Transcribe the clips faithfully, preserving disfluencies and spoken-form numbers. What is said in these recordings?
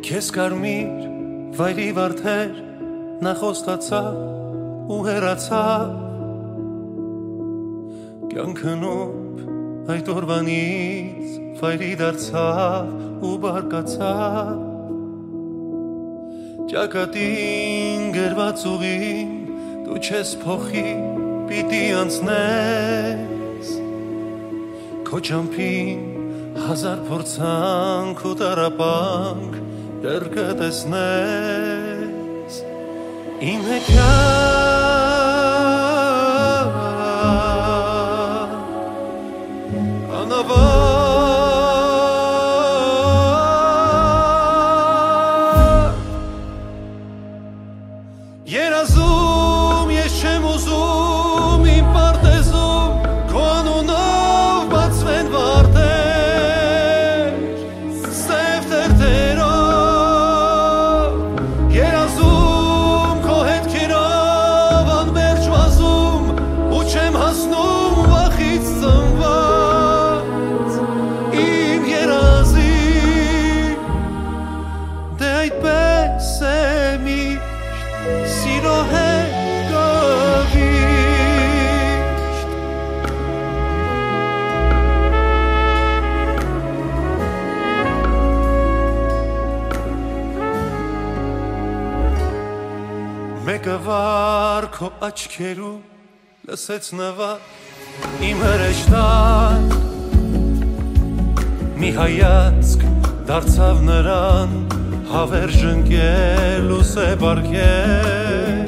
Քեզ կարմիր վայրի վարդեր նախոստացավ ու հեռացավ կյանքնուպ այդ օրվանից վայրի դարձավ ու բարկացավ ճակատին գրված ուղին դու չես փոխի պիտի անցնես քո ճամփին հազար փորձանք ու տառապանք դեռ կտեսնես իմ հեքիաթ անավարտ երազում ես չեմ ուզում իմ պարտեզում քո անունով բացվեն վարտեր սև թերթերով երազում քո հետքերով անվերջ վազում ու չեմ հասնում վախից ծնված իմ երազին դե այդպես է միշտ Սիրո հետ գովիշտ Մեկը վար քո աչքերու լսեց նվար իմ հրեշտակ մի հայացք դարձավ նրան հավերժ ընկել ու սեպարկել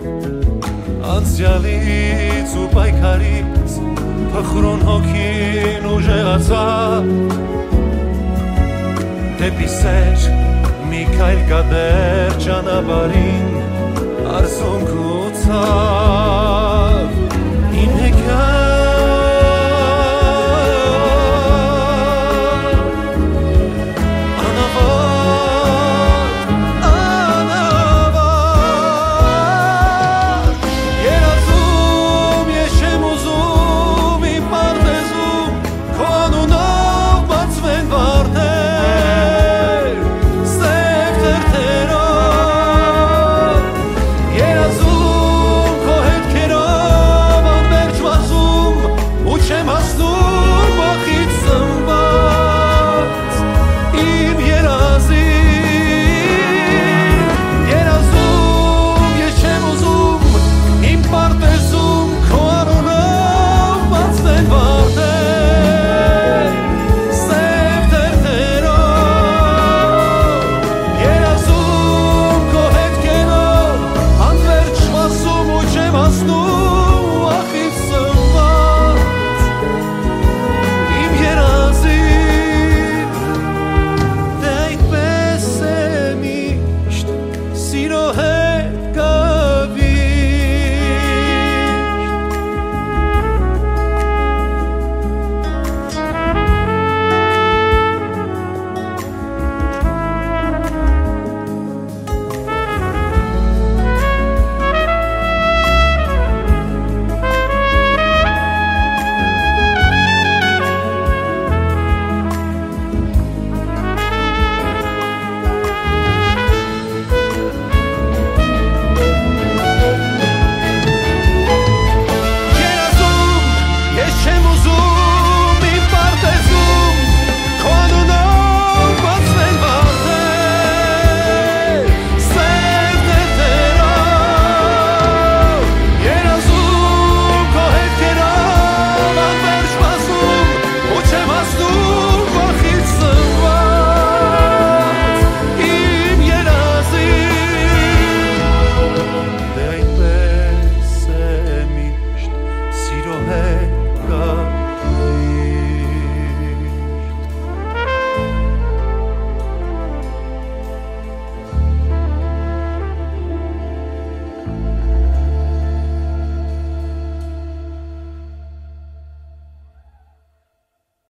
անցյալից ու պայքարից փխրուն հոգին ուժեղացավ դեպի սեր մի քայլ կա դեռ ճանապարհին արցունք ու ցավ իմ հեքիաթ Zero head